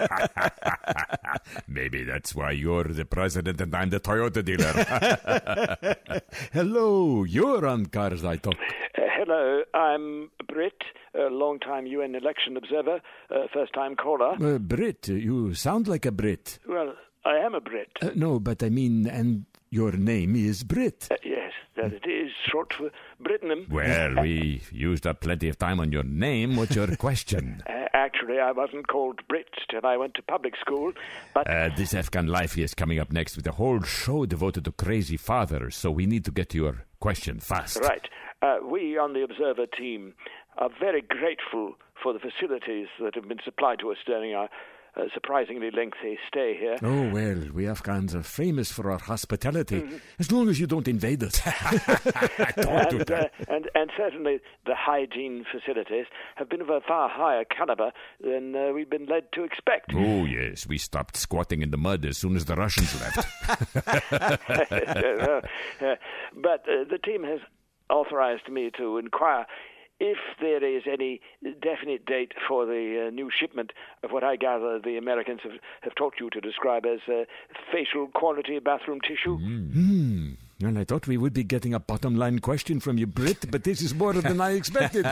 Maybe that's why you're the president and I'm the Toyota dealer. Hello, you're on Cars I Talk. Uh, hello, I'm Britt, a long-time U N election observer, uh, first-time caller. Uh, Brit, you sound like a Brit. Well, I am a Brit. Uh, no, but I mean, and your name is Brit. Uh, yes, that it is, short for Brittenham. Well, we used up plenty of time on your name. What's your question? Uh, actually, I wasn't called Brit till I went to public school, but... Uh, this Afghan Life is coming up next with a whole show devoted to crazy fathers, so we need to get to your question fast. Right. Uh, we on the Observer team are very grateful for the facilities that have been supplied to us during our uh, surprisingly lengthy stay here. Oh, well, we Afghans are famous for our hospitality, mm-hmm. as long as you don't invade us. Don't do and, that. uh, and, and certainly the hygiene facilities have been of a far higher caliber than uh, we've been led to expect. Oh, yes, we stopped squatting in the mud as soon as the Russians left. uh, uh, but uh, the team has authorized me to inquire if there is any definite date for the uh, new shipment of what I gather the Americans have, have taught you to describe as uh, facial quality bathroom tissue. Hmm. Well, I thought we would be getting a bottom line question from you, Brit, but this is more than I expected.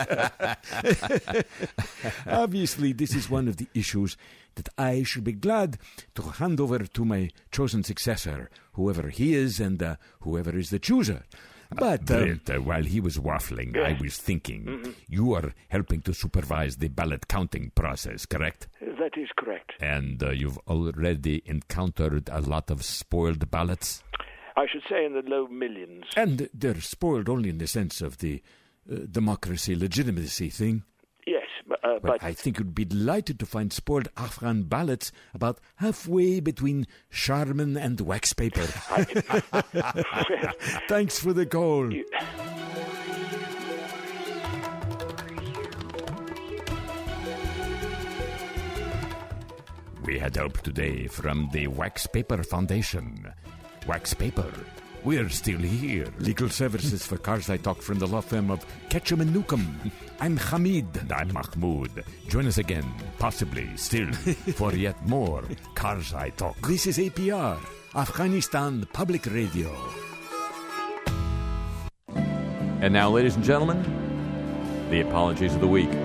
Obviously, this is one of the issues that I should be glad to hand over to my chosen successor, whoever he is and uh, whoever is the chooser. But uh, Brent, uh, while he was waffling, I was thinking, mm-hmm. you are helping to supervise the ballot counting process, correct? That is correct. And uh, you've already encountered a lot of spoiled ballots? I should say in the low millions. And they're spoiled only in the sense of the uh, democracy legitimacy thing. Yes, but, uh, But but I think you'd be delighted to find spoiled Afghan ballots about halfway between Charmin and wax paper. Thanks for the call. you, We had help today from the Wax Paper Foundation. Wax Paper, we're still here. Legal services for Cars I Talk from the law firm of Ketchum and Newcomb. I'm Hamid. And I'm Mahmoud. Join us again, possibly still, for yet more Cars I Talk. This is A P R, Afghanistan Public Radio. And now, ladies and gentlemen, the apologies of the week.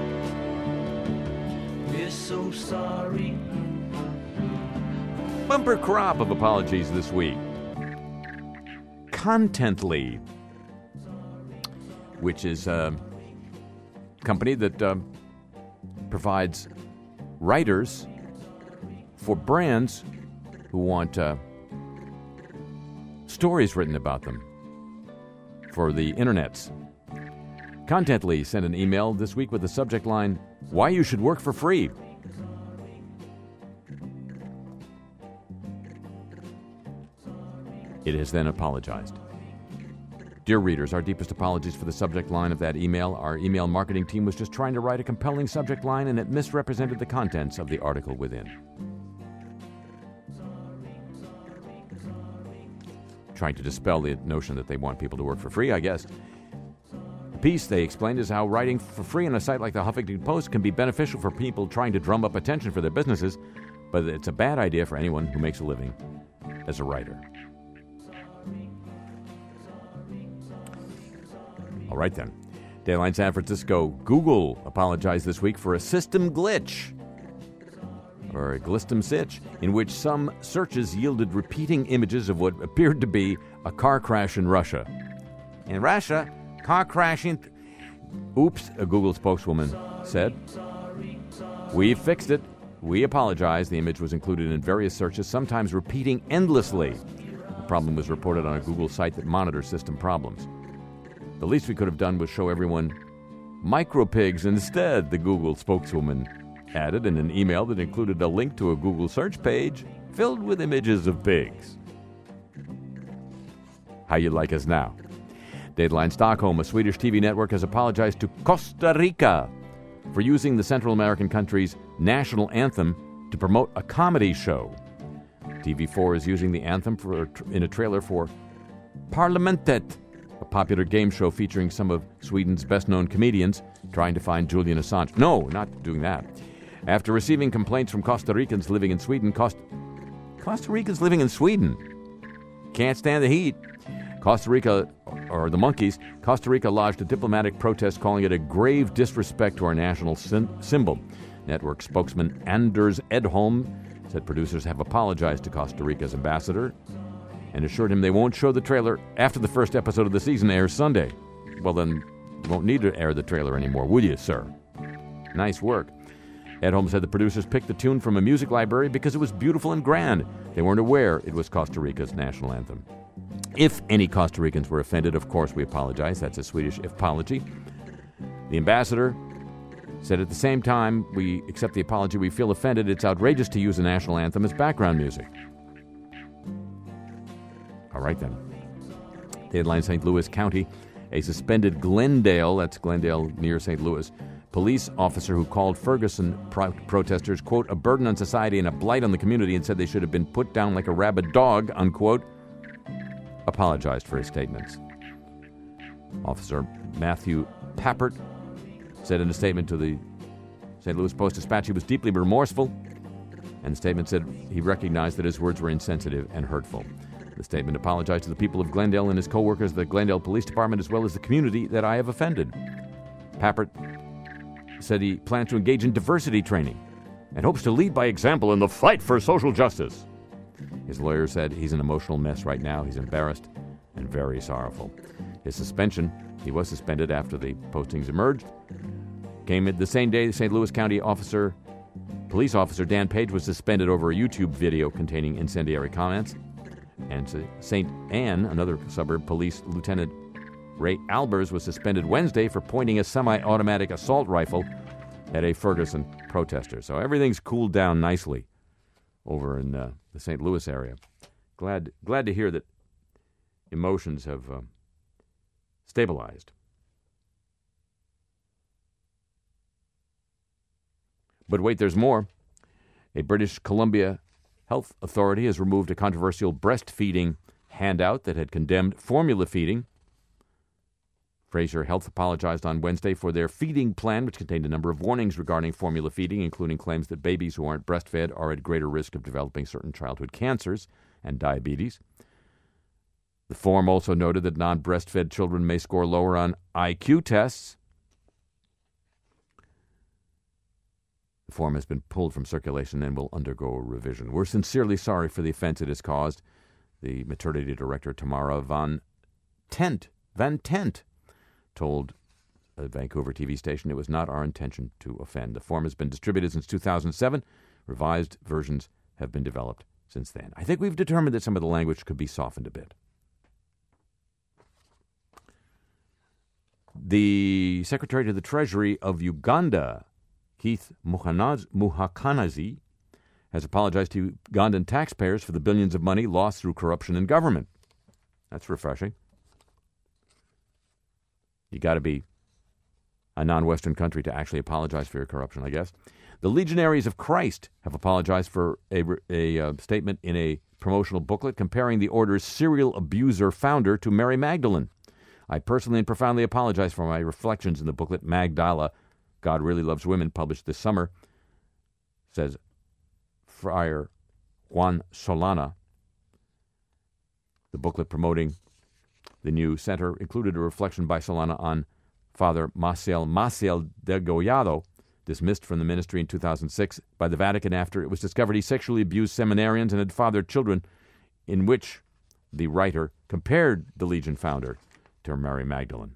We're so sorry. Bumper crop of apologies this week. Contently, which is a company that uh, provides writers for brands who want uh, stories written about them for the internets. Contently sent an email this week with the subject line, "Why you should work for free." It has then apologized. Dear readers, our deepest apologies for the subject line of that email. Our email marketing team was just trying to write a compelling subject line, and it misrepresented the contents of the article within. Trying to dispel the notion that they want people to work for free, I guess. The piece, they explained, is how writing for free on a site like the Huffington Post can be beneficial for people trying to drum up attention for their businesses, but it's a bad idea for anyone who makes a living as a writer. All right, then. Dayline San Francisco. Google apologized this week for a system glitch, or a glistum sitch, in which some searches yielded repeating images of what appeared to be a car crash in Russia. In Russia, car crashing... Th- Oops, a Google spokeswoman said. We fixed it. We apologize. The image was included in various searches, sometimes repeating endlessly. The problem was reported on a Google site that monitors system problems. The least we could have done was show everyone micropigs instead, the Google spokeswoman added in an email that included a link to a Google search page filled with images of pigs. How you like us now? Dateline Stockholm, a Swedish T V network, has apologized to Costa Rica for using the Central American country's national anthem to promote a comedy show. T V four is using the anthem for in a trailer for Parlamentet, a popular game show featuring some of Sweden's best-known comedians trying to find Julian Assange. No, not doing that. After receiving complaints from Costa Ricans living in Sweden, Costa, Costa Ricans living in Sweden can't stand the heat. Costa Rica, or the monkeys, Costa Rica lodged a diplomatic protest calling it a grave disrespect to our national sim- symbol. Network spokesman Anders Edholm said producers have apologized to Costa Rica's ambassador and assured him they won't show the trailer after the first episode of the season airs Sunday. Well, then you won't need to air the trailer anymore, will you, sir? Nice work. Edholm said the producers picked the tune from a music library because it was beautiful and grand. They weren't aware it was Costa Rica's national anthem. If any Costa Ricans were offended, of course we apologize. That's a Swedish apology. The ambassador said at the same time, we accept the apology. We feel offended. It's outrageous to use the national anthem as background music. All right, then. Dateline Saint Louis County, a suspended Glendale, that's Glendale near Saint Louis, police officer who called Ferguson pro- protesters, quote, a burden on society and a blight on the community and said they should have been put down like a rabid dog, unquote, apologized for his statements. Officer Matthew Pappert said in a statement to the Saint Louis Post-Dispatch he was deeply remorseful, and the statement said he recognized that his words were insensitive and hurtful. The statement apologized to the people of Glendale and his co-workers, the Glendale Police Department, as well as the community that I have offended. Pappert said he plans to engage in diversity training and hopes to lead by example in the fight for social justice. His lawyer said he's an emotional mess right now. He's embarrassed and very sorrowful. His suspension, he was suspended after the postings emerged, came the same day the Saint Louis County officer, police officer Dan Page was suspended over a YouTube video containing incendiary comments. And Saint Anne, another suburb, Police Lieutenant Ray Albers was suspended Wednesday for pointing a semi-automatic assault rifle at a Ferguson protester. So everything's cooled down nicely over in uh, the Saint Louis area. Glad glad to hear that emotions have uh, stabilized. But wait, there's more. A British Columbia health authority has removed a controversial breastfeeding handout that had condemned formula feeding. Fraser Health apologized on Wednesday for their feeding plan, which contained a number of warnings regarding formula feeding, including claims that babies who aren't breastfed are at greater risk of developing certain childhood cancers and diabetes. The form also noted that non-breastfed children may score lower on I Q tests. The form has been pulled from circulation and will undergo a revision. We're sincerely sorry for the offense it has caused. The maternity director, Tamara Van Tent, Van Tent, told a Vancouver T V station it was not our intention to offend. The form has been distributed since two thousand seven. Revised versions have been developed since then. I think we've determined that some of the language could be softened a bit. The Secretary to the Treasury of Uganda, Keith Muhakanazi, has apologized to Ugandan taxpayers for the billions of money lost through corruption in government. That's refreshing. You got to be a non-Western country to actually apologize for your corruption, I guess. The Legionaries of Christ have apologized for a, a uh, statement in a promotional booklet comparing the order's serial abuser founder to Mary Magdalene. I personally and profoundly apologize for my reflections in the booklet Magdala, God Really Loves Women, published this summer, says Friar Juan Solana. The booklet promoting the new center included a reflection by Solana on Father Maciel Maciel Degollado, dismissed from the ministry in two thousand six by the Vatican after it was discovered he sexually abused seminarians and had fathered children, in which the writer compared the Legion founder to Mary Magdalene.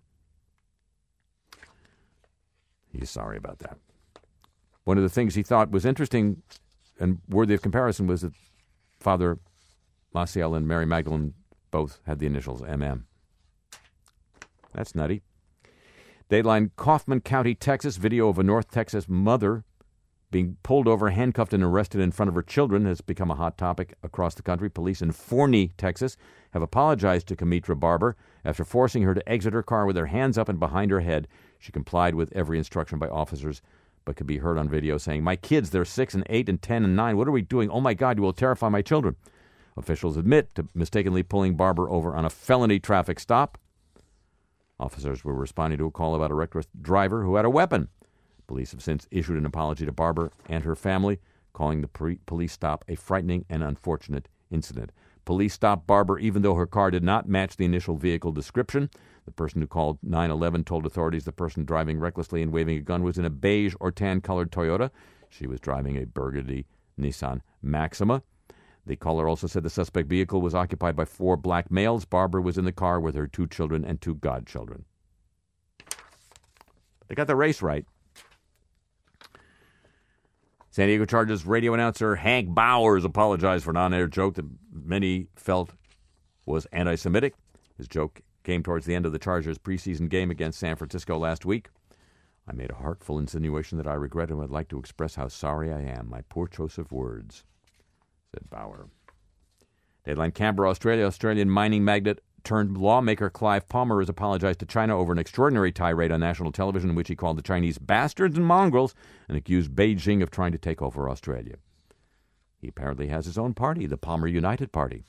He's sorry about that. One of the things he thought was interesting and worthy of comparison was that Father Maciel and Mary Magdalene both had the initials M M. That's nutty. Dateline, Kaufman County, Texas. Video of a North Texas mother being pulled over, handcuffed, and arrested in front of her children has become a hot topic across the country. Police in Forney, Texas, have apologized to Kamitra Barber after forcing her to exit her car with her hands up and behind her head. She complied with every instruction by officers, but could be heard on video saying, "My kids, they're six and eight and ten and nine. What are we doing? Oh, my God, you will terrify my children." Officials admit to mistakenly pulling Barber over on a felony traffic stop. Officers were responding to a call about a reckless driver who had a weapon. Police have since issued an apology to Barber and her family, calling the pre- police stop a frightening and unfortunate incident. Police stopped Barber even though her car did not match the initial vehicle description. The person who called nine one one told authorities the person driving recklessly and waving a gun was in a beige or tan-colored Toyota. She was driving a burgundy Nissan Maxima. The caller also said the suspect vehicle was occupied by four black males. Barber was in the car with her two children and two godchildren. They got the race right. San Diego Chargers radio announcer Hank Bowers apologized for an on-air joke that many felt was anti-Semitic. His joke came towards the end of the Chargers' preseason game against San Francisco last week. "I made a heartful insinuation that I regret and would like to express how sorry I am. My poor choice of words," said Bauer. Deadline, Canberra, Australia. Australian mining magnate turned lawmaker Clive Palmer has apologized to China over an extraordinary tirade on national television in which he called the Chinese bastards and mongrels and accused Beijing of trying to take over Australia. He apparently has his own party, the Palmer United Party.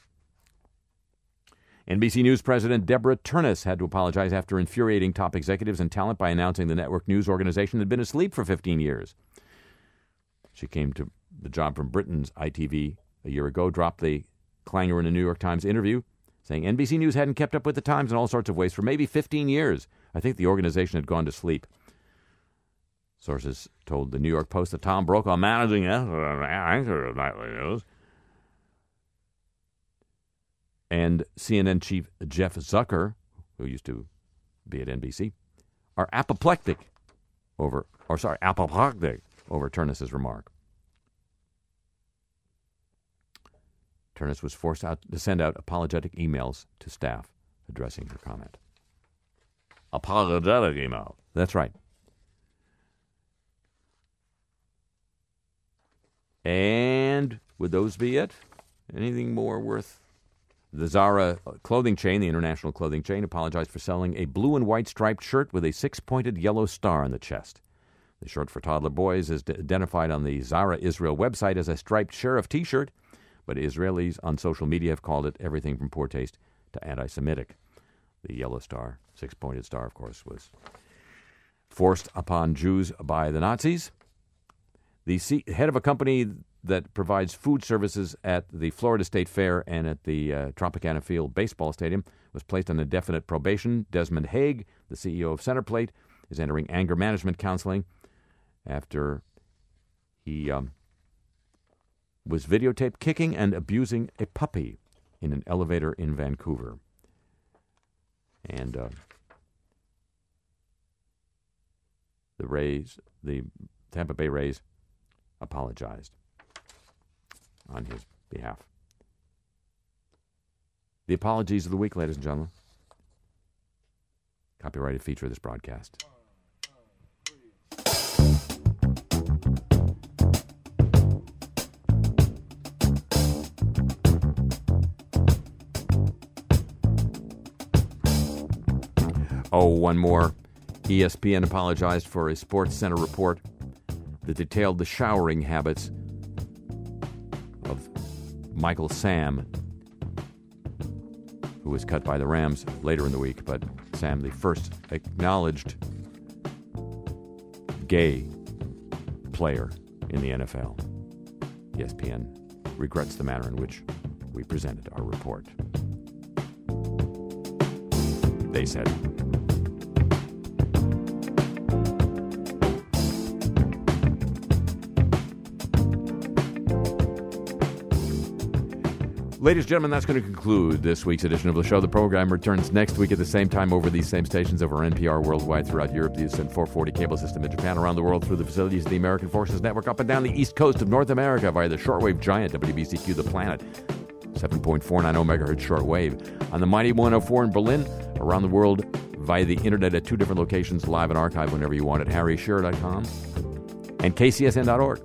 N B C News President Deborah Turnus had to apologize after infuriating top executives and talent by announcing the network news organization had been asleep for fifteen years. She came to the job from Britain's I T V a year ago, dropped the clangor in a New York Times interview, saying N B C News hadn't kept up with the times in all sorts of ways for maybe fifteen years. I think the organization had gone to sleep. Sources told the New York Post that Tom Brokaw, managing anchor of nightly news, and C N N chief Jeff Zucker, who used to be at N B C, are apoplectic over, or sorry, apoplectic over Turnus's remark. Turnus was forced out to send out apologetic emails to staff addressing her comment. Apologetic email. That's right. And would those be it? Anything more worth? The Zara clothing chain, the international clothing chain, apologized for selling a blue and white striped shirt with a six-pointed yellow star on the chest. The shirt for toddler boys is identified on the Zara Israel website as a striped sheriff T-shirt, but Israelis on social media have called it everything from poor taste to anti-Semitic. The yellow star, six-pointed star, of course, was forced upon Jews by the Nazis. The C- head of a company that provides food services at the Florida State Fair and at the uh, Tropicana Field Baseball Stadium was placed on indefinite probation. Desmond Haig, the C E O of Centerplate, is entering anger management counseling after he um, was videotaped kicking and abusing a puppy in an elevator in Vancouver. And uh, the Rays, the Tampa Bay Rays, apologized on his behalf. The apologies of the week, ladies and gentlemen. Copyrighted feature of this broadcast. Oh, one more. E S P N apologized for a Sports Center report that detailed the showering habits of Michael Sam, who was cut by the Rams later in the week, but Sam, the first acknowledged gay player in the N F L. E S P N regrets the manner in which we presented our report. They said. Ladies and gentlemen, that's going to conclude this week's edition of the show. The program returns next week at the same time over these same stations over N P R worldwide throughout Europe, the four forty cable system in Japan, around the world through the facilities of the American Forces Network, up and down the east coast of North America via the shortwave giant W B C Q The Planet, seven point four nine zero megahertz shortwave. On the mighty one oh four in Berlin, around the world via the internet at two different locations, live and archive whenever you want at harry shearer dot com and K C S N dot org.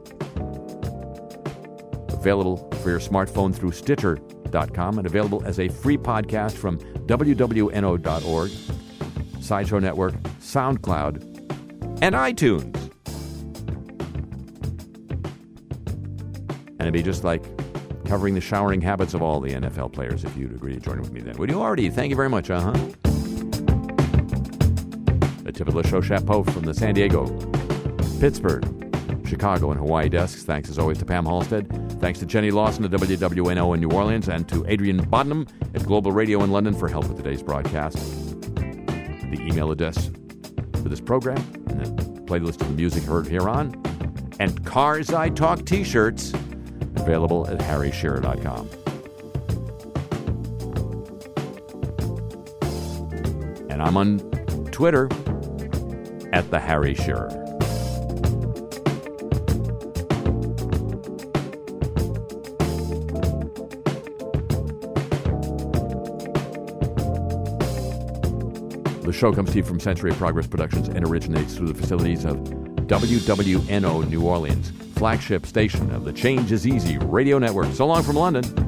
Available for your smartphone through Stitcher dot com and available as a free podcast from W W N O dot org, Sideshow Network, SoundCloud, and iTunes. And it'd be just like covering the showering habits of all the N F L players if you'd agree to join with me then. Would you already? Thank you very much, uh-huh. A tip of the show chapeau from the San Diego, Pittsburgh, Chicago, and Hawaii desks. Thanks as always to Pam Halstead. Thanks to Jenny Lawson at W W N O in New Orleans and to Adrian Bodnam at Global Radio in London for help with today's broadcast. The email address for this program and the playlist of the music heard here on, and Cars I Talk t-shirts available at harry shearer dot com. And I'm on Twitter at the Harry Shearer. The show comes to you from Century of Progress Productions and originates through the facilities of W W N O New Orleans, flagship station of the Change is Easy radio network. So long from London.